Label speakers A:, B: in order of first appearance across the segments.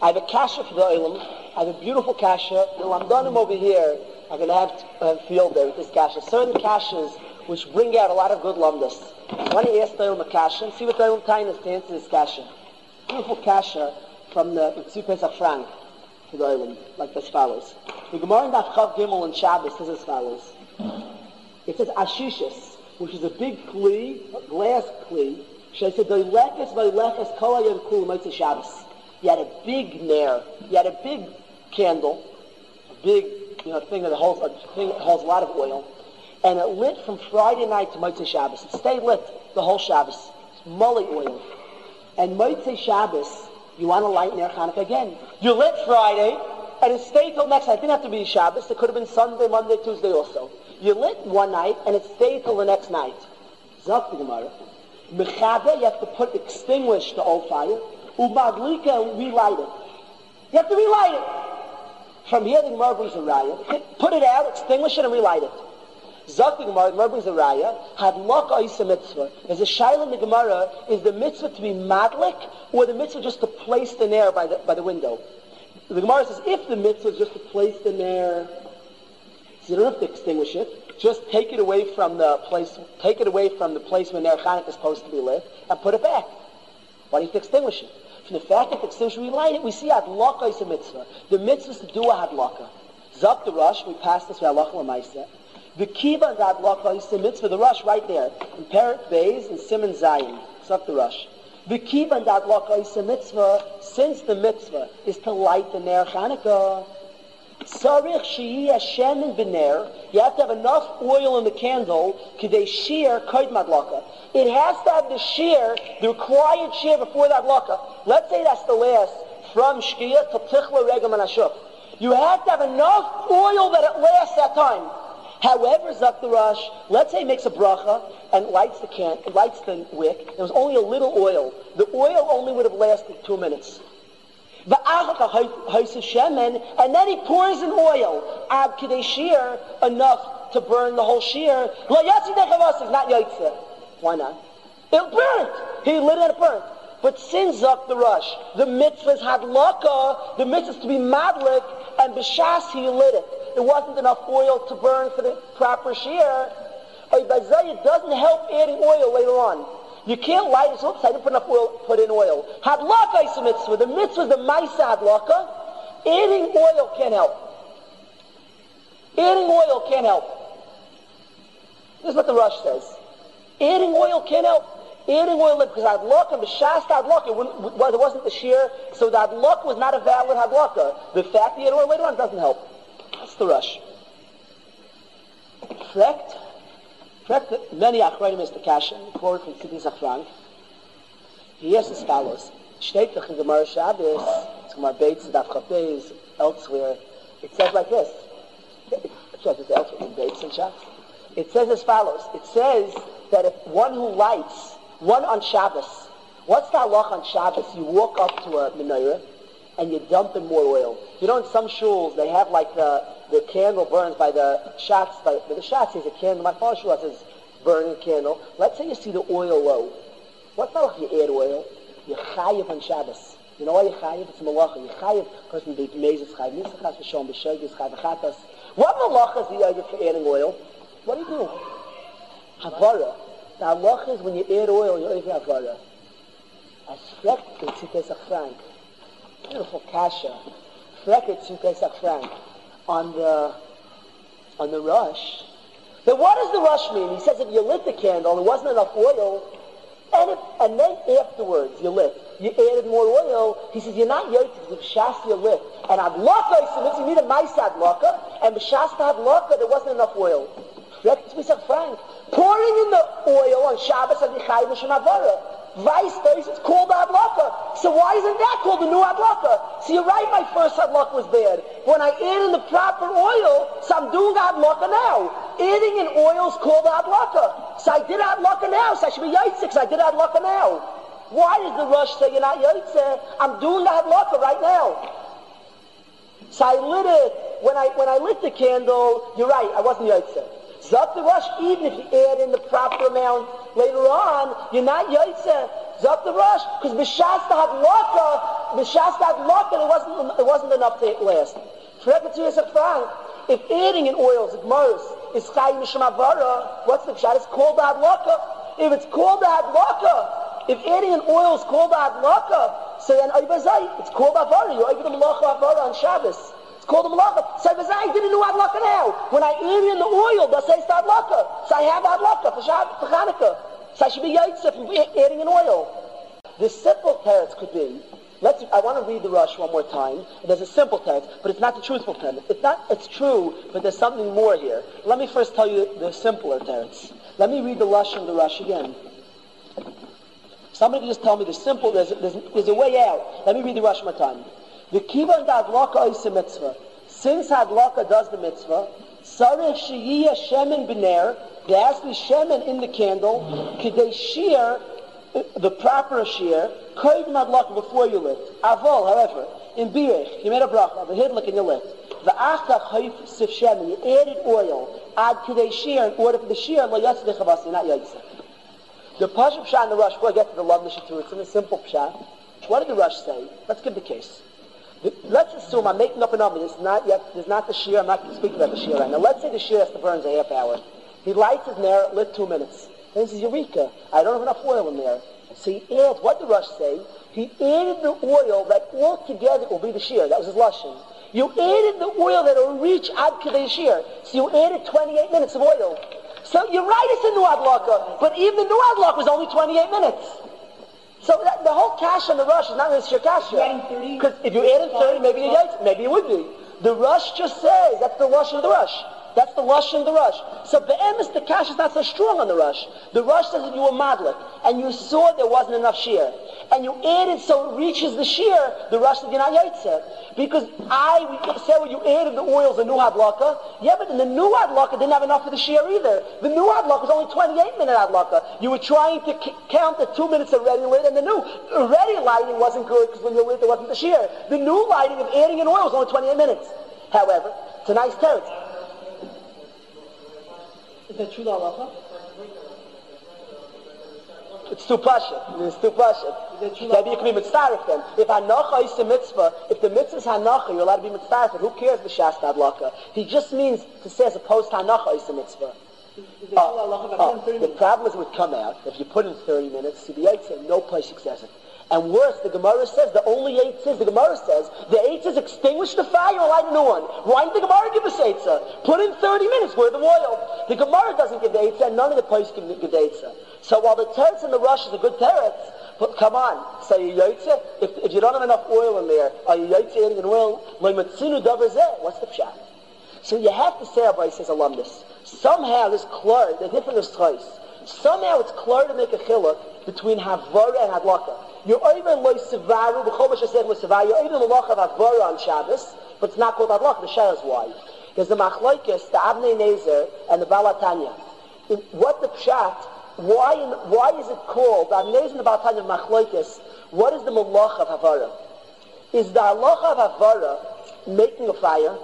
A: I have a kasha for the Olam. I have a beautiful kasha. The Lamdanim over here are going to have a field day with this kasha. Certain kashas which bring out a lot of good lamdas. I want to ask the Olam a kasha and see what the Olam Tainas to answer this kasha. Beautiful kasha from the Tzvi Pesach Frank to the Olam, like as follows. The Gemara in Daf Chav Gimel and Shabbos says as follows. It says Ashishis, which is a big kli, a glass kli. She said, "Doileches kol hayom kul motzei Shabbos." You had a big nair. You had a big candle, a big thing that holds a lot of oil, and it lit from Friday night to Motzei Shabbos. It stayed lit the whole Shabbos. It's mully oil. And Motzei Shabbos, you want to light Ner Chanukah again. You lit Friday, and it stayed till next night. It didn't have to be Shabbos. It could have been Sunday, Monday, Tuesday also. You lit one night, and it stayed till the next night. Zok the Gemara. Mechabe, you have to extinguish the old fire. Umadlika, and relight it. You have to relight it. From here, the Gemara brings a raya. Put it out, extinguish it, and relight it. Zok the Gemara brings a raya. Hadlaka is a mitzvah. There's a shaila in the Gemara. Is the mitzvah to be madlik, or the mitzvah just to place the nair by the window? The Gemara says, if the mitzvah is just to place the nair, so you don't have to extinguish it. Just take it away from the place. Take it away from the place where Ner Chanukah is supposed to be lit, and put it back. Why do you have to extinguish it? From the fact that the extinguisher we light it, we see hadlaka is a mitzvah. The mitzvah is to do a hadlaka. Zok the rush. We passed this with halacha l'maaseh. The kiva and the hadlaka is the mitzvah. The rush right there in Peret Beis and Siman Zayin. Zok the rush. The kiva and the hadlaka is the mitzvah. Since the mitzvah is to light the Ner Chanukah. Sarich she'iyah shemen b'ner. You have to have enough oil in the candle k'dei shear koyd madlaka. It has to have the shear, the required shear before that hadlaka. Let's say that's the last from shkiyah to tichla regam and ashuf. You have to have enough oil that it lasts that time. However, Zok the Rush, let's say he makes a bracha and lights the wick. There was only a little oil. The oil only would have lasted 2 minutes. And then he pours in oil, ab kidei shear, enough to burn the whole shear. It's not yaitze. Why not? It burnt. He lit it and it burnt. But since Zok the Rush, the mitzvahs had laka, the mitzvahs to be madlik, and b'shas he lit it. There wasn't enough oil to burn for the proper shear. It doesn't help adding oil later on. You can't light it. Oops, I didn't put enough oil. Put in oil. Hadlaka is a mitzvah. The mitzvah is the ma'isa hadlaka. Adding oil can't help. Adding oil can't help. This is what the Rush says. Adding oil can't help. Adding oil because hadlaka and b'shas hadlaka it wasn't the shear, so the hadlaka was not a valid hadlaka. The fact that you add oil later on doesn't help. That's the Rush. Correct? Many achronim is the kasha, quoted from Tzvi Pesach Frank. He asks as follows: Shteitach in Gemara Shabbos, it's Gemara Beitz, Daf Chav Beis, elsewhere. It says like this. It's elsewhere in Beitz and Shabbos. It says as follows. It says that if one who lights one on Shabbos, what's the halach on Shabbos? You walk up to a menorah and you dump in more oil. You know, in some shuls they have like the candle burns by the shots. By the shots is a candle. My father's shul says burning a candle. Let's say you see the oil low. What's the halach? You add oil. You chayiv on Shabbos. You know why you chayiv? It's a malacha. You chayiv because the meiz is chayiv. Nitzachas v'shom b'sheg is chayiv v'chatas. What malacha is the yoga for adding oil? What do you do? Havara. The halach is when you add oil, you add havara. As frekt in Tzvi Pesach Frank. Beautiful kasha. Frekt in Tzvi Pesach Frank. On the Rush. Then what does the Rush mean? He says if you lit the candle, there wasn't enough oil, and then afterwards you added more oil. He says you're not yotzei because if shas you lit, and hadlaka you need a ma'isa hadlaka, and b'shas hadlaka there wasn't enough oil. Correct? We said Frank, pouring in the oil on Shabbos and Yichai Mishum Avara. Vice versa, it's called hadlaka. So why isn't that called the new hadlaka? So you're right, my first hadlaka was bad. When I add in the proper oil, so I'm doing hadlaka now. Adding in oil is called hadlaka. So I did hadlaka now, so I should be yaitze because I did hadlaka now. Why does the Rush say you're not yaitze? I'm doing the hadlaka right now. So I lit it. When I lit the candle, you're right, I wasn't yaitze. Zok the Rush, even if you add in the proper amount later on, you're not yaitze. Zok the Rush, because b'shas the hadlaka, B'shas hadlaka, it wasn't enough to last. If adding in oils, is chayim mishum avara, what's the pshat? It's called hadlaka. If it's called hadlaka, if adding in oil is called hadlaka, so then it's called avara. You're over the malacha avara on Shabbos. It's called the malacha. So I didn't know hadlaka now. When I add in the oil, does say it's hadlaka. So I have hadlaka for Chanukah. So I should be yaitza from adding in oil. The simple teretz could be, I want to read the Rush one more time. There's a simple teretz, but it's not the truthful teretz. It's true, but there's something more here. Let me first tell you the simpler teretz. Let me read the Lush and the Rush again. Somebody just tell me the simple, there's a way out. Let me read the Rush one more time. The kiva and the hadlaka is a mitzvah. Since hadlaka does the mitzvah, sarech sheyiyah shemen b'ner, there has to be shemen in the candle, k'dei shear, the proper shear, koyd madlaka before you lit. Avol, however, in birech, you made a bracha, the hidlik and you lit. V'achach hayf sif shemen, you added oil, add k'dei shear, in order for the shear, lo yatzeh dechavasi, not yatzeh. The Pashup Pshat in the Rush, before I get to the Lav Nishatur, it's in the simple Pshat. What did the Rush say? Let's give the case. Let's assume I'm making up a number. There's not the shear. I'm not speaking about the shear right now. Let's say the shear has to burn a half hour. He lights his nair, lit 2 minutes. Then he says, Eureka, I don't have enough oil in there. So he adds, what did the Rush say? He added the oil that altogether will be the shear. That was his Lashon. You added the oil that will reach Ad Kedei shear. So you added 28 minutes of oil. So you're right, it's a new adlaka, but even the new adlaka was only 28 minutes. So the whole cash on the Rush is not really your cash. Because if you added 30, maybe it would be. The Rush just says, that's the Lashon of the Rush. That's the Lashon of the Rush. So be'emes, the cash is not so strong on the Rush. The Rush says that you were madlik, and you saw there wasn't enough shear. And you added so it reaches the shear, the Rush said you're not yaitzer. Because we said when you added the oils, the new hadlaka, yeah, but in the new hadlaka didn't have enough for the shear either. The new hadlaka was only 28-minute hadlaka. You were trying to count the 2 minutes of ready lit, and the new ready lighting wasn't good because when you lit there wasn't the shear. The new lighting of adding in oil was only 28 minutes. However, it's a nice teretz. Is that true, halacha? It's too pasha. It's too pasha. Maybe you can be mitzvah then. If hanacha is a mitzvah, if the mitzvah is hanacha, you're allowed to be mitzvah. Who cares the shas hadlaka? He just means to say as opposed to hanacha is a mitzvah. The problem is it would come out if you put in 30 minutes. The eight says no place excessive. And worse, the Gemara says, the only eitzah, the Gemara says, the eitzahs extinguish the fire or light a new one. Why did the Gemara give us eitzah? Put in 30 minutes worth of oil. The Gemara doesn't give the eitzah, and none of the places give the eitzah. So while the teretz in the Rush is a good teretz, but come on, so you yaitza, if you don't have enough oil in there, are you yaitza adding an oil? What's the pshat? So you have to say, Abai says alumnus, somehow this klur, the different is choice. Somehow it's klur to make a chiluk between havara and hadlaka. You're over loy sevaru, the Chobash said was sevaru, you're over the malach of havara on Shabbos, but it's not called hadlaka. The shah is why. There's the machlokes, the Avnei Nezer, and the Balatanya. What the pshat, why is it called, the Avnei Nezer and the Balatanya machlokes, what is the malach of havara? Is the halach of havara making a fire,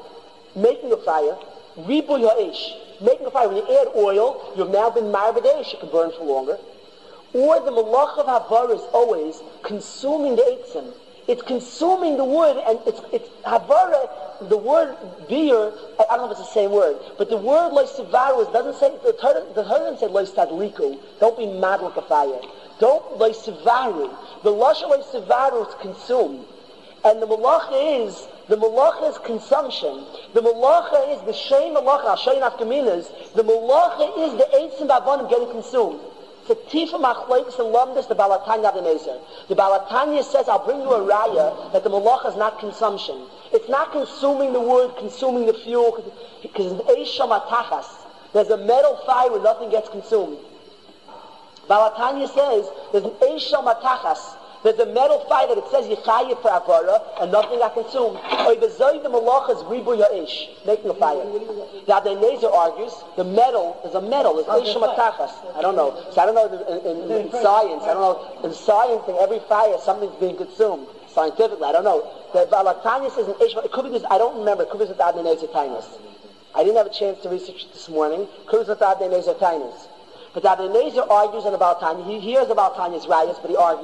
A: ribuy ha'esh, making a fire. When you add oil, you've now been marvadesh, it can burn for longer. Or the malach of havara is always consuming the eitzim. It's consuming the wood, and it's havara. The word beer, I don't know if it's the same word, but the word loy sivaru doesn't say the Torah doesn't say loy stadliku. Don't be mad like a fire. Don't loy sivaru. The lashon loy sivaru is consumed, and the malacha is consumption. The malacha is the shem malacha. I'll show you nafkaminas. The malacha is the eitzim b'avonim getting consumed. It's a tifa machlokes and lumdus, the Balatanya Abnezer. The Balatanya says, I'll bring you a raya that the malacha is not consumption. It's not consuming the wood, consuming the fuel, because it's eisham atachas. There's a metal fire where nothing gets consumed. Balatanya says, there's an eisham atachas. There's a metal fire that it says Yichayah for Avara, and nothing got consumed. Or the malacha is Ribu Ya'ish, making a fire. The Abnezer argues, there's Eish Matachas. I don't know. So I don't know in science, in science, in every fire, something's being consumed. Scientifically, I don't know. The Balatanya says in Eish, it could be this, I don't remember, it could be this Abnezer Tainus. I didn't have a chance to research it this morning. It could be this Abnezer Tainus. But the Abnezer argues on about Tanya. He hears about Tanya's rayas, but he argues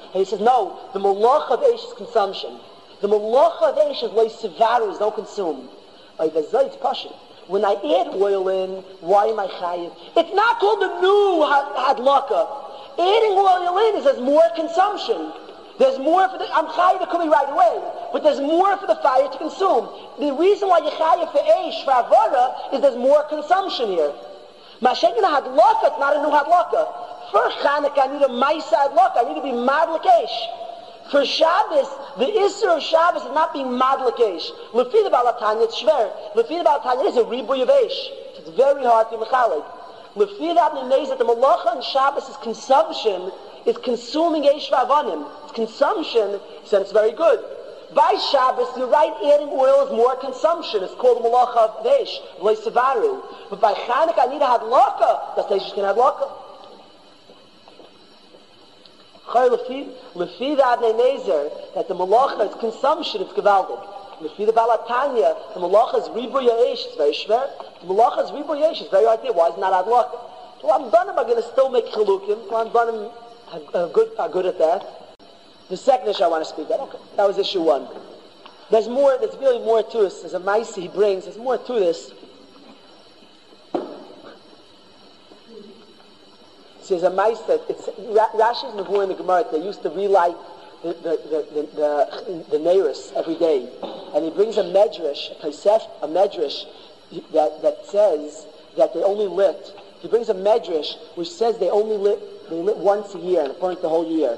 A: And he says, no, the malacha of Eish is consumption. The malacha of Eish is like sivaru, is don't consume. It's passion. When I add oil in, why am I chayiv? It's not called the new hadlaka. Adding oil in is there's more consumption. There's more for the, I'm chayiv, it could be right away, but there's more for the fire to consume. The reason why you're chayiv for Eish, for Avara, is there's more consumption here. Mashaykin hadlaka, it's not a new hadlaka. For Chanukah, I need a Maisa hadlaka, I need to be madlik Eish. For Shabbos, the Isser of Shabbos is not being madlik Eish. Lefi the Balatanya, it's shver. Lefi the Balatanya is a ribuy of Eish. It's very hard to be mechalik. Lefi the Abnei Nezer, the malacha on Shabbos is consumption, is consuming Eish v'avanim. It's consumption, he said it's very good. By Shabbos, you're right, adding oil is more consumption. It's called the malacha of Eish, v'lei sevaru. But by Chanukah, I need a hadlaka. That's Eish can hadlaka. Lefi the Abnei Nezer, that the malacha is consumption, it's gewaldig. Lefi the Balatanya, the malacha is ribuy Eish, it's very shver. The malacha is ribuy Eish, it's very hard. Why is it not hadlaka? Well, I'm done. I'm going to still make chilukim. Well, I'm done. I'm good at that. The second issue I want to speak about. Okay, that was issue one. There's more. There's really more to this. There's a mice he brings. There's more to this. See, there's a mice that it's Rashi's Mavur in the Gemara. They used to relight the Neiris every day, and he brings a medrash, a medrash that says that they only lit. He brings a medrash which says they lit once a year, and according to the whole year.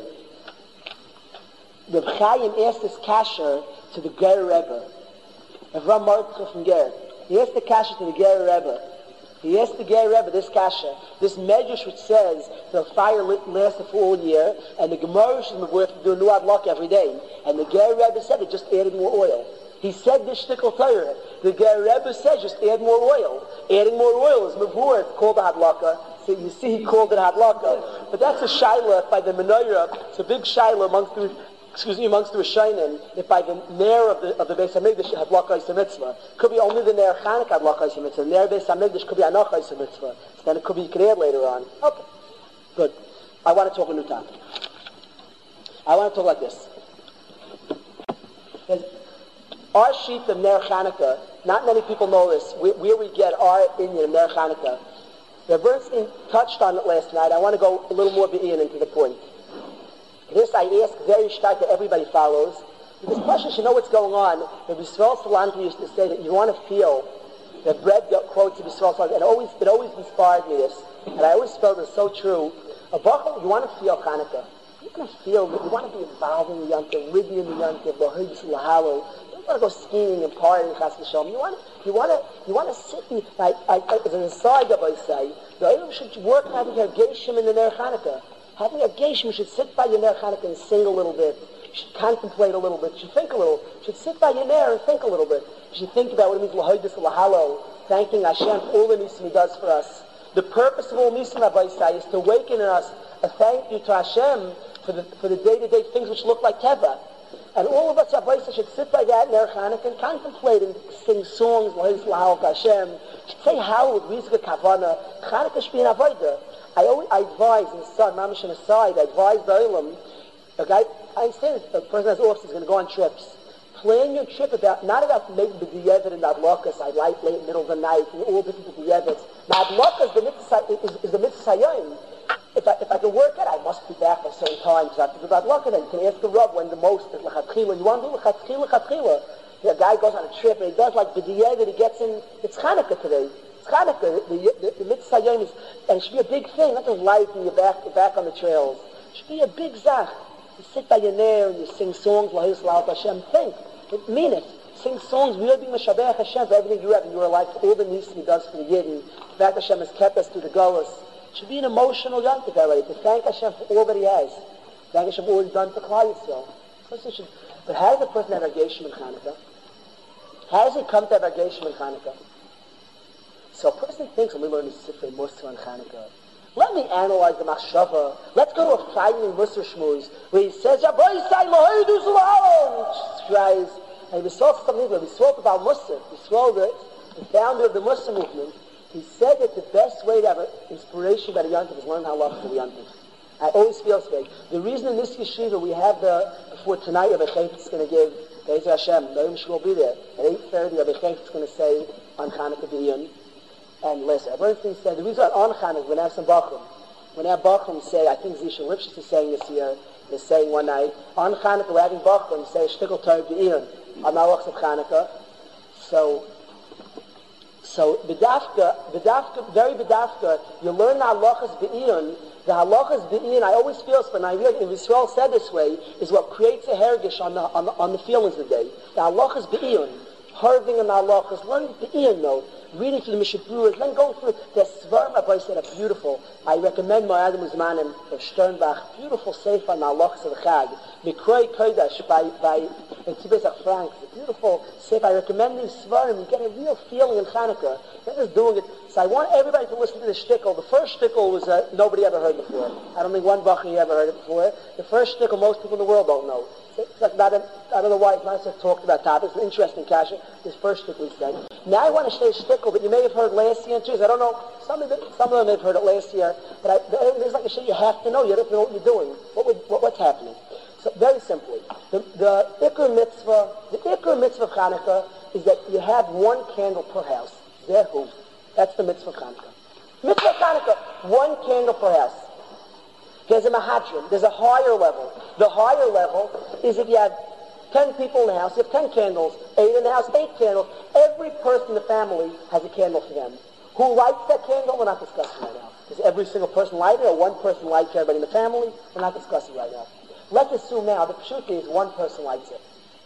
A: Reb Chaim asked this kasher to the Ger Rebbe, Avram Mordechai from Ger. He asked the kasher to the Ger Rebbe. He asked the Ger Rebbe this kasher, this medrash which says the fire lasts a full year, and the Gemara should do a new adlak every day. And the Ger Rebbe said they just added more oil. He said this shtickle Torah. The Ger Rebbe said just add more oil. Adding more oil is mavur. It's called a hadlaka. So you see, he called it hadlaka. But that's a shaila by the menorah. It's a big shaila amongst the Rishonim. If by the Ner of the Beis Hamikdash hadlaka is a mitzvah, could be only the Ner Chanukah hadlaka is a mitzvah. The Ner Beis Hamikdash could be anacha is a mitzvah. So then it could be you can add later on. Okay, good. I want to talk a new topic. I want to talk like this. Our sheet of Ner Chanukah, not many people know this, where we get our Inyan of Ner Chanukah. Reb Bernstein touched on it last night. I want to go a little more be'in into the point. This I ask very stark that everybody follows, because Pasha should know what's going on. Rabbi Yisrael Salanter used to say that you want to feel the bread quotes of Yisrael Salanter, and it always inspired me this, and I always felt it's so true. A bachel, you want to feel Chanukah. You want to feel, you want to be involved in the Yontif, living in the Yontif, the Higgs, the Hallow. You want to go skiing and partying, Chas V'Shalom. You want to sit and, as an aside, I say, the Eilim should work having a geishim in the Ner Chanukah. Having a geishim, you should sit by your Ner Chanukah and sing a little bit. You should contemplate a little bit. You should think a little. You should sit by your Ner and think a little bit. You should think about what it means, L'hoidus L'halo, thanking Hashem for all the nisim He does for us. The purpose of all nisim, Rabbi Isai, is to awaken in us a thank you to Hashem for the day-to-day things which look like Teva. And all of us, Rabbi Isai, should sit by that Ner Chanukah and contemplate and sing songs, L'hoidus L'halo Hashem. You should say how with Rizga Kavana. Chanukah should be an avodah. I advise, in the son, Mamish and aside, I advise the Olam, a guy, I understand a person has offices is going to go on trips. Plan your trip not about making the diyevet and the adlokas, I like late middle of the night, and all different diyevets. Now adlokas is the mitzvah sayayim. If I can work it, I must be back at a certain time, because I have to do the adlokas, then you can ask the Rav when the most is l'chatchila. You want to do l'chatchila. A guy goes on a trip, and he does like the diyevet, he gets in, it's Chanukah today. Chanukah, the mitzvah yom is, and it should be a big thing, not just light and you're back on the trails. It should be a big zach. You sit by your Ner and you sing songs, L'hoidus L'halo Hashem, think, mean it. Sing songs, we are being Meshabeach Hashem for everything you have in your life, for all the nisim He does for the Yidden. The fact Hashem has kept us through the Golas. It should be an emotional yontif already, to thank Hashem for all that He has. Thank Hashem for all He's done for Klal Yisrael. But how does a person have a geishim in Chanukah? How does he come to have a geishim in Chanukah? So a person thinks, let me learn the Sifrei Musar on Chanukah. Let me analyze the Machshava. Let's go to a Friday Musar Shmuz, where he says, Rabbi Yisai L'hoidus L'halo. Tries, and we saw something, we saw about Musar. We saw the founder of the Musar movement. He said that the best way to have an inspiration about a Yontif is learn how love for the Yontif. I always feel this way. The reason in this yeshiva we have before tonight, Rabbi Chayfetz is going to give, Be'ez Hashem, no one should all be there. At 8:30, Rabbi Chayfetz is going to say on Chanukah B'iyun. And listen, Bernstein said, the reason on Chanukah, when I have some Bachum, when I have Bachum say, I think Zisha Lipschitz is saying this year, is saying one night, on Chanukah, we're having Bachum say, Shtickle Torah B'iyun, on Malachs of Chanukah. So bedafka, very bedafka, you learn the halachas be'iyun. The halachas be'iyun, I always feel, but I realize, if Yisrael said this way, is what creates a hergish on the feelings of the day. The halachas be'iyun, harving in the halachas, learning be'iyun though, reading through the Mishaburas, then going through the Svarim, Rabbi said, are beautiful. I recommend my Adam Uzmanim of Sternbach, beautiful sefer on the halachas of the Chag. Mikroi Kodesh by Tzibezach Frank, a beautiful sefer. I recommend these Svarim. You get a real feeling in Chanukah. They're just doing it. So I want everybody to listen to the shtickle. The first shtickle was nobody ever heard before. I don't think one Bachi ever heard it before. The first shtickle most people in the world don't know. It's like not I don't know why it's not just talked about topics. It's an interesting kasha. This first shtickle we said. Now I want to say a shtickle that you may have heard last year too. I don't know. Some of them may have heard it last year. But there's like a shit you have to know. You have to know what you're doing. What's happening. So very simply, the Iker mitzvah of Chanukah is that you have one candle per house. Zehu. That's the mitzvah of Chanukah. Mitzvah of Chanukah, one candle per house. There's a mahadrim. There's a higher level. The higher level is if you have 10 people in the house, you have 10 candles, 8 in the house, 8 candles. Every person in the family has a candle for them. Who lights that candle? We're not discussing right now. Does every single person light it, or one person lights everybody in the family? We're not discussing right now. Let's assume now the truth is one person lights it.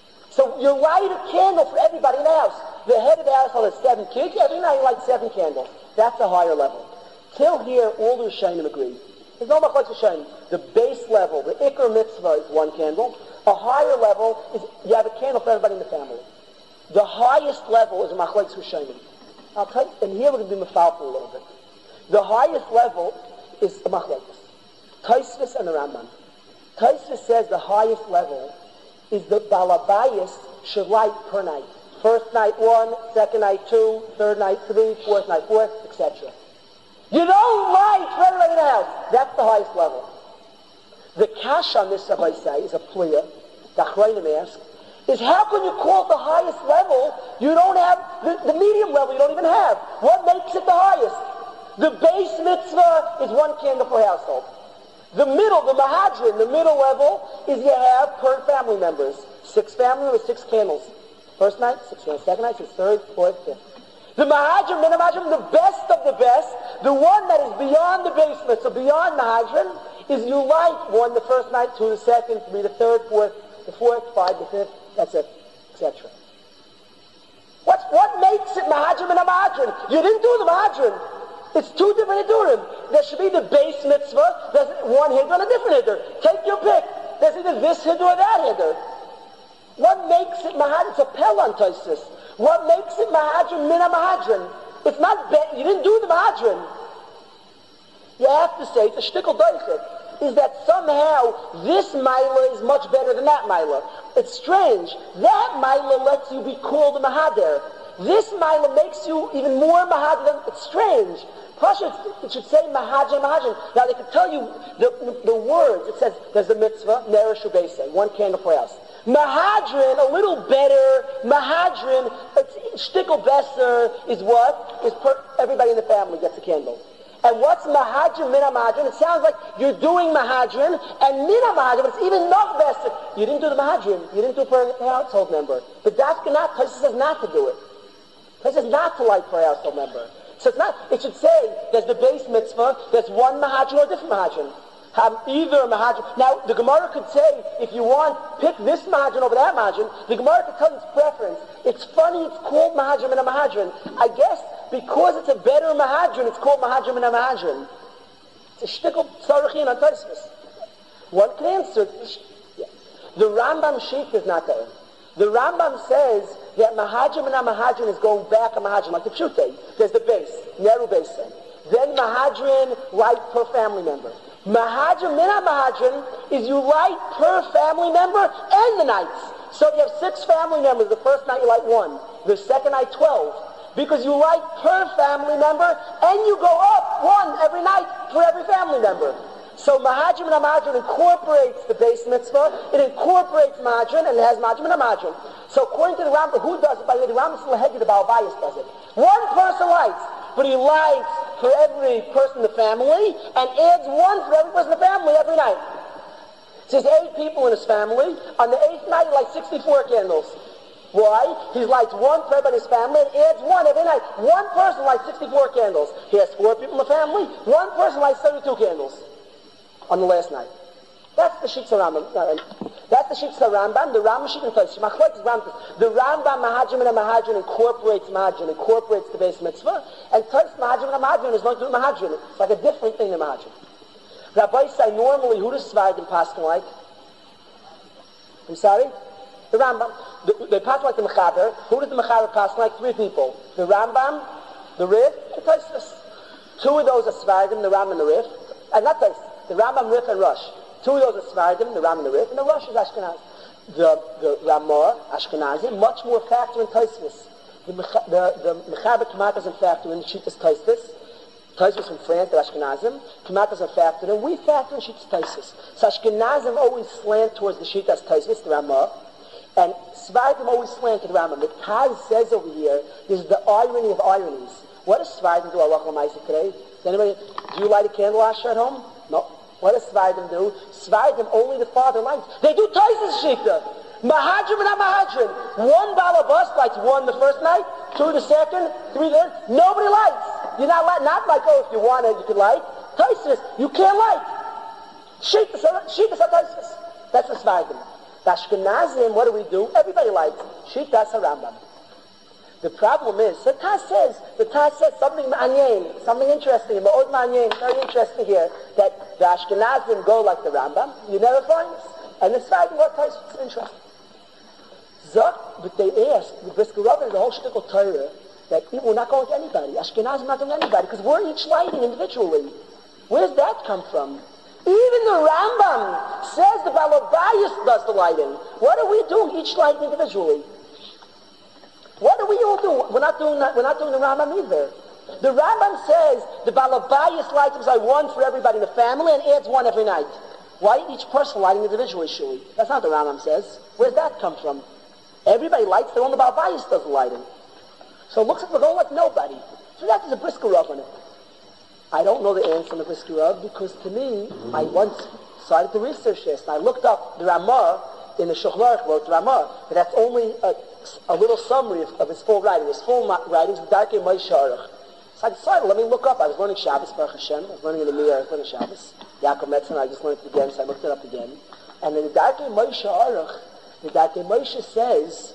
A: So you light a candle for everybody in the house. The head of the household has 7 kids. Every night you light 7 candles. That's a higher level. Till here, all the Rishonim agree. There's no machlokes Rishonim. The base level, the Iker mitzvah is 1 candle. A higher level is you have a candle for everybody in the family. The highest level is a machlokes Rishonim. I'll tell you, and here we're going to be mafal for a little bit. The highest level is the machlokes. Tosfos and the Rambam. Tosfos says the highest level is the balabayas should light per night. First night 1, second night 2, third night 3, fourth night 4, etc. You don't light for everybody in the house. That's the highest level. The kash on this, as I say, is a pliya. The Achrayim ask, is how can you call it the highest level? You don't have the medium level. You don't even have. What makes it the highest? The base mitzvah is 1 candle per household. The middle, the mahadrin, the middle level is you have per family members. 6 family with 6 candles. First night, 6 candles. Second night, 6, third, fourth, fifth. The mahadrin, the best of the best, the one that is beyond the basement, so beyond mahadrin, is you light 1 the first night, 2 the second, 3 the third, 4 the fourth, 5 the fifth, that's it, etc. What makes it mahadrin and a mahadrin? You didn't do the mahadrin. It's 2 different hidurim. There should be the base mitzvah. There's one hidur and a different hidur. Take your pick. There's either this hidur or that hidur. What makes it mahadrin? It's a pel on Tosfos. What makes it mahadrin min a mahadrin? It's not you didn't do the mahadrin. You have to say, it's a shtickle doichet, is that somehow this milah is much better than that milah. It's strange. That milah lets you be called a mahader. This milah makes you even more mahader. It's strange. Pasha, it should say mahadrin, mahadrin. Now they could tell you the words. It says there's a mitzvah, nerish ubeisei, 1 candle per house. Mahadrin, a little better. Mahadrin, shtickle besser is what? Is everybody in the family gets a candle. And what's mahadrin, mina mahadrin? It sounds like you're doing mahadrin and mina mahadrin, but it's even not besser. You didn't do the mahadrin. You didn't do it for a household member. But that's not. Tosfos says not to do it. Tosfos says not to light for a household member. So it's not, it should say, there's the base mitzvah, there's one mahadrin or a different mahadrin. Have either a mahadrin. Now, the Gemara could say, if you want, pick this mahadrin over that mahadrin. The Gemara could tell you its preference. It's funny, it's called mahadrin and a mahadrin. I guess, because it's a better mahadrin, it's called mahadrin and a mahadrin. It's a shtickle tzarachin on Tosfos. One can answer, yeah. The Rambam sheet is not there. The Rambam says that mahadrin and mahadrin is going back a mahadrin, like the pshutei. There's the base, neru base. Then mahadrin, light per family member. Mahadrin, mina mahadrin, is you light per family member and the nights. So if you have 6 family members, the first night you light 1. The second night 12. Because you light per family member and you go up 1 every night for every family member. So Mahadrim and Amadrin incorporates the base mitzvah, it incorporates Madrin, and it has Madrim and Amadrin. So according to the Rambam, who does it? By the way, the Rambam Slahegi, the Baal Bayis does it. One person lights, but he lights for every person in the family, and adds one for every person in the family every night. So there's 8 people in his family. On the 8th night, he lights 64 candles. Why? He lights one for everybody in his family and adds one every night. One person lights 64 candles. He has 4 people in the family. One person lights 32 candles on the last night. That's the Shitza Rambam. That's the Shitza Rambam. The Rambam Shitza Rambam. The Rambam Mahadrim and Mahadrin incorporates Mahadrin, incorporates the base mitzvah, and Tais Mahadrim and Mahadrin is not doing Mahadrin. It's like a different thing than Mahadrin. Rabbi say normally who does Svardim Paskin like? I'm sorry? The Rambam. They pass like the Mechaber. Who does the Mechaber pass like? 3 people. The Rambam, the Rif, and Tosfos. 2 of those are Svardim, the Rambam and the Rif. And not Tosfos. The Rambam, Rif, and Rosh. 2 of those are Svardim, the Rambam and the Rif, and the Rosh is Ashkenaz. The Ramah, Ashkenazi, much more factor in Tosfos. The Mechaber Kamat doesn't factor in the Shittas Tosfos. Tosfos from France, the Ashkenazim. Kamat doesn't factor in. We factor in Shittas Tosfos. So Ashkenazim always slant towards the Shittas Tosfos, the Ramah. And Svardim always slant to the Rambam. The Taz says over here, this is the irony of ironies. What does Svardim do, Allah L'maisa, today? Do you light a candle asher at home? No. What does Svardim do? Svardim, only the father lights. They do Taisis Shikta. Mahadrim and Mahadrim. 1 balabas lights 1 the first night, 2 the second, 3 the third. Nobody lights. You're not like, oh, if you want it, you can light. Taisis, you can't light. Shikta Taisis. That's the Svardim. The Ashkenazim, what do? Everybody lights. Shittas HaRambam. The problem is, the Taz says something ma'anyen, something interesting, ma'od ma'anyen, very interesting here, that the Ashkenazim go like the Rambam. You never find this. And the Svardim, what Taz is interesting. But they asked, the Brisker Rabbi, the whole shtickle Torah, that we're not going to anybody. Ashkenazim not going to anybody, because we're each lighting individually. Where does that come from? Even the Rambam says the Balabayas does the lighting. What are we doing? Each lighting individually. What do we all do? We're not doing the Rambam either. The Rambam says the Balabayas lights like 1 for everybody in the family and adds 1 every night. Why each person lighting individually, Shui? That's not what the Rambam says. Where's that come from? Everybody lights their own, the Balabayas does the lighting. So it looks like we're going like nobody. So that is a Brisker Rav on it. I don't know the answer on the Brisker Rav because to me, I once started to research this and I looked up the Ramah in the Shulchan Aruch wrote the Ramah, but that's only a little summary of his full writing. His full writings of Darkei Moshe Aruch. So I decided, let me look up. I was learning Shabbos, Baruch Hashem. I was learning in the Mir, I was learning Shabbos. Yaakov Metzner, I just learned it again, so I looked it up again. And in the Darkei Moshe Aruch, the Darkei Moshe says,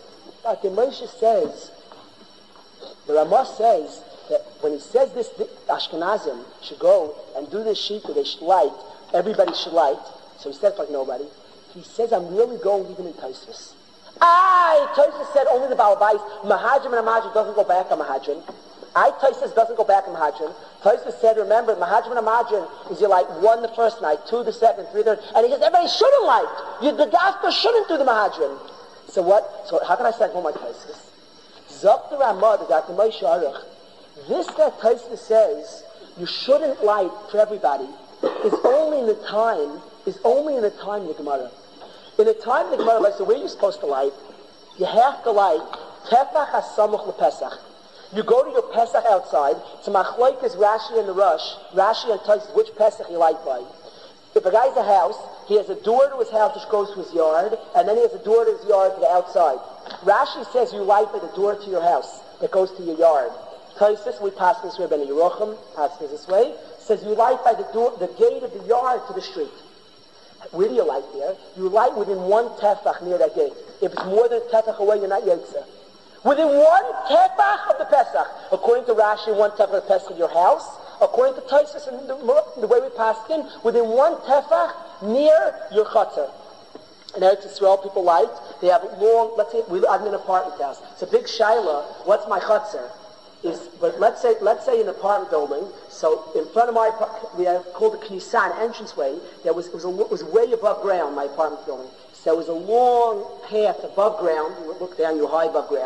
A: the Ramah says, that when he says this, the Ashkenazim should go and do this shita, they should light, everybody should light, so he says like nobody, he says, I'm really going even in Tosfos. Tosfos said only the Balabais, Mahadrim and Mahadrim doesn't go back on Mahadrim. Tosfos doesn't go back on Mahadrim. Tosfos said, remember, Mahadrim and Mahadrim is you light 1 the first night, 2 the second, 3 the third, and he says, everybody shouldn't light. The Dafka shouldn't do the Mahadrim. So what? So how can I say, oh my Tosfos? Zok the Ramah, the Darkei Moshe Aruch, this that Tosfos says you shouldn't light for everybody is only in the time in the Gemara. In the time in the Gemara, like, so where are you supposed to light? You have to light Tefach HaSamuch LePesach. You go to your Pesach outside. It's a machlokes Rashi and the Rosh. Rashi and Tosfos, which Pesach you light by. If a guy's a house, he has a door to his house which goes to his yard, and then he has a door to his yard to the outside. Rashi says you light by the door to your house that goes to your yard. Tosfos, we pass this way, Ben Yerucham passes this way, says you light by the door, the gate of the yard to the street. Where do you light there? You light within 1 tefach near that gate. If it's more than a tefach away, you're not yotze. Within 1 tefach of the Pesach. According to Rashi, 1 tefach of the Pesach of your house. According to Tosfos and the way we passed in, within 1 tefach near your chutzner. In Eretz Yisrael, people light. They have long, let's say, I'm in an apartment house. It's a big shaila. What's my chutzner? But let's say an apartment building. So in front of my, we have called the Knisan entranceway. It was way above ground, my apartment building. So it was a long path above ground. You would look down, you're high above ground.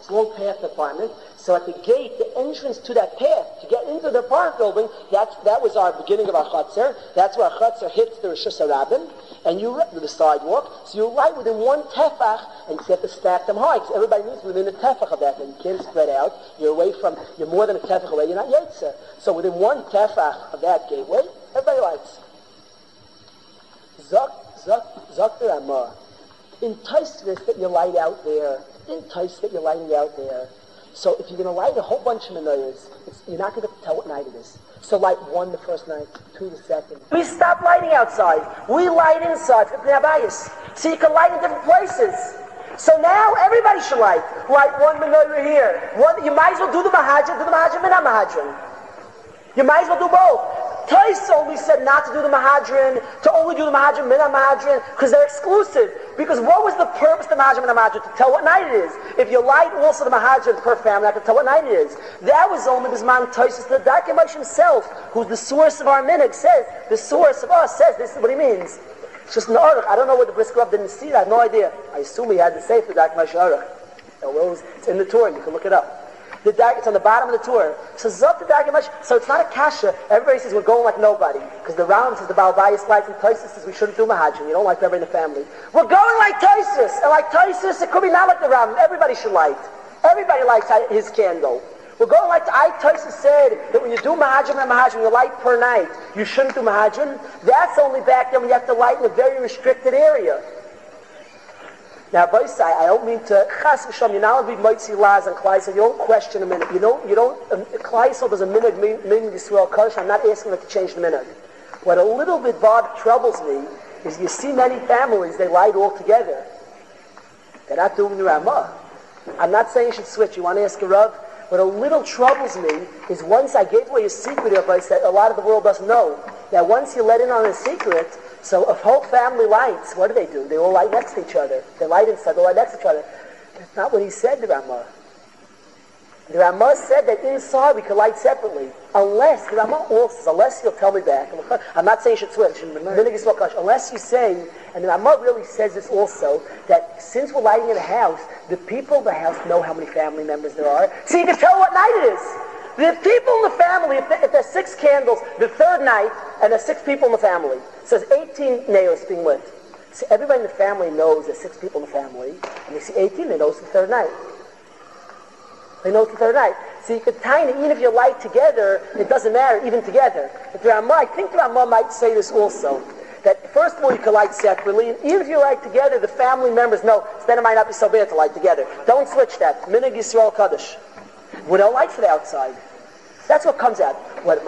A: small path apartment. So at the gate, the entrance to that path, to get into the apartment building, that was our beginning of our chutzner. That's where our chutzner hits the Rosh Hashanah, and the sidewalk. So you light within one tefach, and you have to stack them high, because everybody needs within a tefach of that, and you can't spread out. You're more than a tefach away, you're not yetzer. So within one tefach of that gateway, everybody lights. Zok the Ramah. Entice this that you light out there. Entice that you're lighting out there. So if you're going to light a whole bunch of menorahs, you're not going to tell what night it is. So light one the first night, two the second. We stop lighting outside. We light inside for Bnei Abayis. So you can light in different places. So now everybody should light. Light one menorah here. You might as well do the Mahajim, Minah Mahajim. You might as well do both. Tais only said not to do the Mahadrin, to only do the Mahadrin, Minah Mahadrin, because they're exclusive. Because what was the purpose of the Mahadrin, Minah Mahadrin? To tell what night it is. If you light also the Mahadrin per family, I can tell what night it is. That was only Bisman Tais, the Darkei Moshe himself, who's the source of our minhag, says, the source of us says, this is what he means. It's just an aruch. I don't know what the Brisker Rav didn't see. I have no idea. I assume he had the safe, the Darkei Moshe aruch. It's in the Torah, you can look it up. It's on the bottom of the Torah. So Zot the Darkei Moshe. So it's not a kasha. Everybody says we're going like nobody. Because the Rambam says the Baal Bayis lights, and Taisus says we shouldn't do Mahajim. You don't like everybody in the family. We're going like Taisus. And like Taisus, it could be not like the Rambam. Everybody should light. Everybody lights his candle. We're going like Taisus said that when you do Mahajim and Mahajim, you light per night. You shouldn't do Mahajim. That's only back then when you have to light in a very restricted area. Now, I don't mean to chas v'sham. You're not allowed to be moitzi laz and Klai Yisrael. You don't question a minute. You don't. Klai Yisrael does a minhag min Yisrael Kodesh. I'm not asking them to change the minhag. What a little bit troubles me is you see many families they light all together. They're not doing the Ramah. I'm not saying you should switch. You want to ask a Rav? What a little troubles me is once I gave away a secret advice that a lot of the world doesn't know. That once you let in on a secret. So if whole family lights, what do? They all light next to each other. They light inside, they light next to each other. That's not what he said, the Ramah. The Ramah said that inside we could light separately. Unless, the Ramah also says, unless you'll tell me back. I'm not saying you should switch. Unless you say, and the Ramah really says this also, that since we're lighting in a house, the people in the house know how many family members there are. So you can tell what night it is. The people in the family, if there's 6 candles, the third night, and there's 6 people in the family, it says 18 nails being lit. So everybody in the family knows there's 6 people in the family, and they see 18, they know it's the third night. They know it's the third night. So you could tiny, even if you light together, it doesn't matter, even together. But the Ramah, I think the Ramah might say this also, that first of all you can light separately, and even if you light together, the family members know, so then it might not be so bad to light together. Don't switch that. Minhag Yisrael Kodesh. We don't light for the outside. That's what comes out. What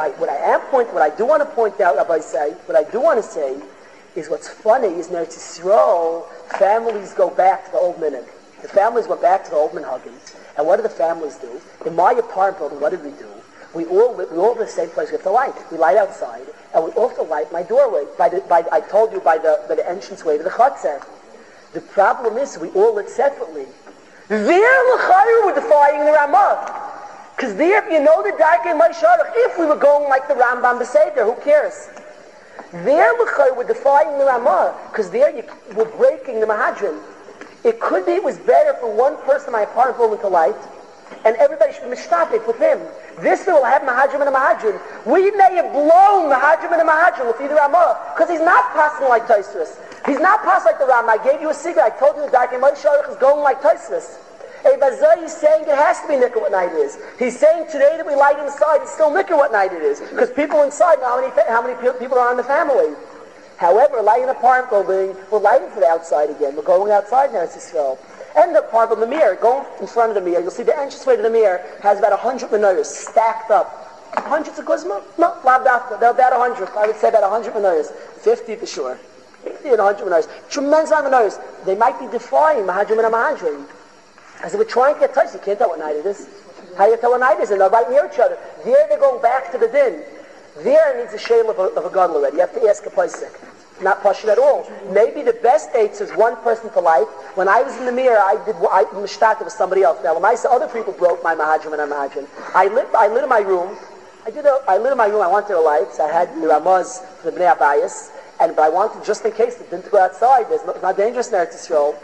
A: I do want to point out, Rabbi say, what I do want to say is what's funny is in Eretz Yisrael, families go back to the old minhag. The families went back to the old minhagim. And what do the families do? In my apartment building, what did we do? We all live in the same place. We have to light. We light outside, and we also light my doorway. I told you by the entranceway to the chutzner. The problem is we all lit separately. There, l'chayr, we're defying the Ramah. Because there, if you know the Darkei Moshe, if we were going like the Rambam Beseder, who cares? There, we're defying the Ramah, because there we're breaking the Mahadrin. It could be it was better for one person in my apartment building to light, and everybody should be mishtafik with him. This will have Mahadrim and a Mahadrim. We may have blown Mahadrim and a Mahadrim with either Ramah, because he's not passing like Tosfos. He's not passing like the Rambam. I gave you a secret. I told you the Darkei Moshe is going like Tosfos. He's saying it has to be nicker what night it is. He's saying today that we light inside, it's still nicker what night it is. Because people inside know how many people are in the family. However, lighting an apartment building, we're lighting for the outside again. We're going outside now, it's Yisrael. And the apartment, the mirror, go in front of the mirror. You'll see the entranceway to the mirror has about 100 menorahs stacked up. Hundreds of guzma? No, labdafka. They're about 100. I would say about 100 menorahs. 50 for sure. 50 and 100 menorahs. Tremendous amount of menorahs. They might be defying Mahadrim and a Mahadrim. As we're trying to get touched, you can't tell what night it is. How do you tell what night it is? And they're right near each other. There they're going back to the din. There needs a shale of a gun already. You have to ask a paisik. Not pashut at all. Maybe the best dates is one person to light. When I was in the mirror, I mishtat with somebody else. Now, when I saw other people broke my Mahadrim and Mahadrim, I lit in my room. I lit in my room. I wanted a light. So I had the Ramaz for the Bnei Abayis. But I wanted, just in case it didn't go outside, it's not dangerous in Eretz Yisrael.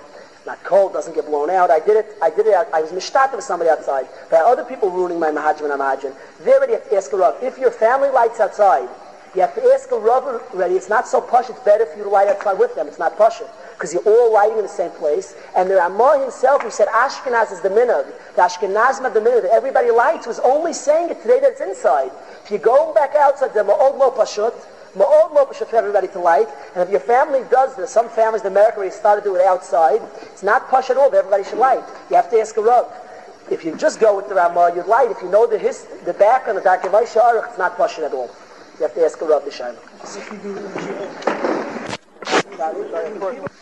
A: not cold, doesn't get blown out. I did it, I was mishtatev with somebody outside. But other people ruining my mahajim and mahajim. They already have to ask a Rav. If your family lights outside, you have to ask a Rav already. It's not so posh, it's better for you to light outside with them. It's not posh. Because you're all lighting in the same place. And the Ramah himself, who said Ashkenaz is the minhag, the Ashkenazim of the minhag, that everybody lights, was only saying it today that it's inside. If you're going back outside, they're ma'od lo pashut for everybody to light. And if your family does this, some families in America already started to do it outside, it's not pash at all, but everybody should light. You have to ask a Rav. If you just go with the Ramah, you'd light. If you know the background of the Darkei Aruch, it's not pash at all. You have to ask a Rav, the Shaila.